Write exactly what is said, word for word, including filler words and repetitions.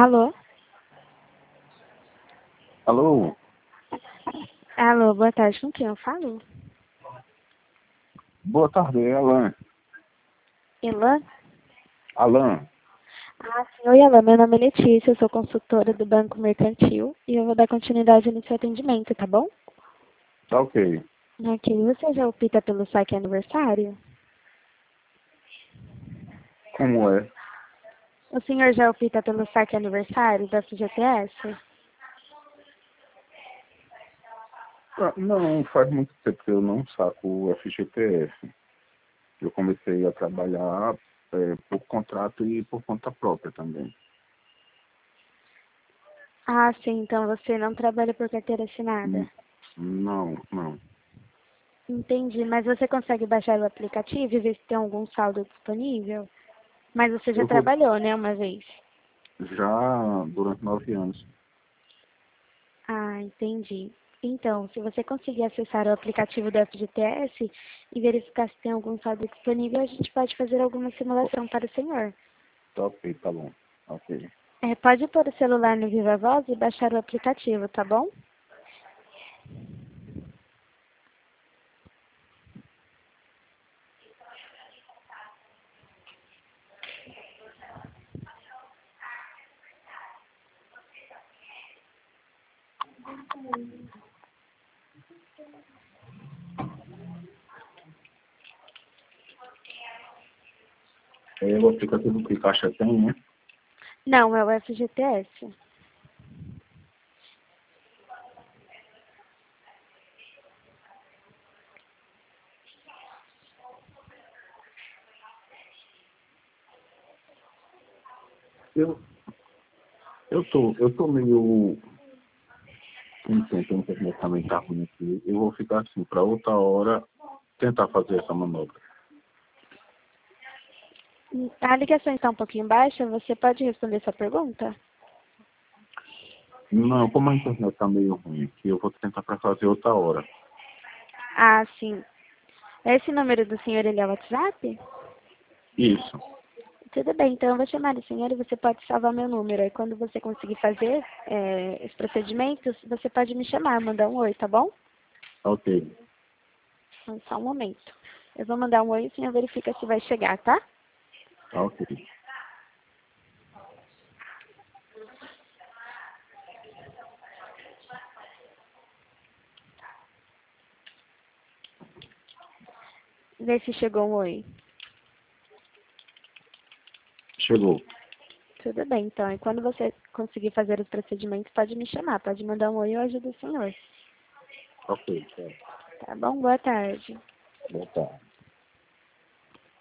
Alô? Alô? Alô, boa tarde. Com quem eu falo? Boa tarde, é Alan. Elan? Alan, Ah, sim. Oi, Elan. Meu nome é Letícia, eu sou consultora do Banco Mercantil e eu vou dar continuidade no seu atendimento, tá bom? tá ok. Ok. Você já opta pelo saque aniversário? Como é? O senhor já opta pelo saque aniversário da F G T S? Ah, não, faz muito tempo que eu não saco o F G T S. Eu comecei a trabalhar é, por contrato e por conta própria também. Ah, sim. Então você não trabalha por carteira assinada. Hum, Não, não. Entendi. Mas você consegue baixar o aplicativo e ver se tem algum saldo disponível? Mas você já Eu vou trabalhou, né, uma vez? já durante nove anos. Ah, entendi. Então, se você conseguir acessar o aplicativo do F G T S e verificar se tem algum saldo disponível, a gente pode fazer alguma simulação para o senhor. Tá ok, tá bom. Ok. É, pode pôr o celular no Viva Voz e baixar o aplicativo, tá bom? É, o aplicativo que Caixa tem, né? Não, é o F G T S. Eu, eu tô, eu tô meio contente, a internet também tá ruim aqui. Eu vou ficar assim, para outra hora, tentar fazer essa manobra. A ligação está um pouquinho baixa, você pode responder sua pergunta? Não, como a internet está meio ruim aqui, eu vou tentar para fazer outra hora. Ah, sim. Esse número do senhor, ele é o WhatsApp? Isso. Tudo bem, então eu vou chamar o senhor e você pode salvar meu número. Aí quando você conseguir fazer é, os procedimentos, você pode me chamar, mandar um oi, tá bom? Ok. Então, só um momento. Eu vou mandar um oi e o senhor verifica se vai chegar, tá? Tá ok. Vê se chegou um oi. Chegou. Tudo bem, então. E quando você conseguir fazer os procedimentos, pode me chamar. Pode mandar um oi e eu ajudo o senhor. Ok. Tá. Tá bom? Boa tarde. Boa tarde.